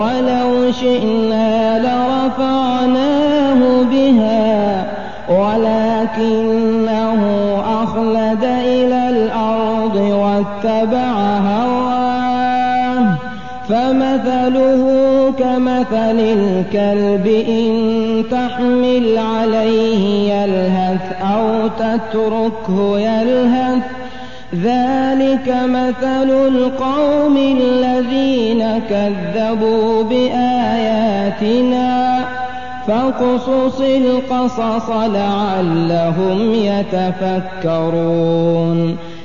وَلَوْ شِئْنَا لَرَفَعْنَاهُ بِهَا وَلَٰكِنَّهُ أَخْلَدَ إِلَى الْأَرْضِ وَاتَّبَعَ هَوَاهُ فَمَثَلُهُ كَمَثَلِ الْكَلْبِ إِن تَحْمِلْ عَلَيْهِ يَلْهَثْ أَوْ تَتْرُكْهُ يَلْهَث ۚ ذَٰلِكَ مَثَلُ الْقَوْمِ الَّذِينَ كَذَّبُوا بِآيَاتِنَا ۚ فَاقْصُصِ الْقَصَصَ لَعَلَّهُمْ يَتَفَكَّرُونَ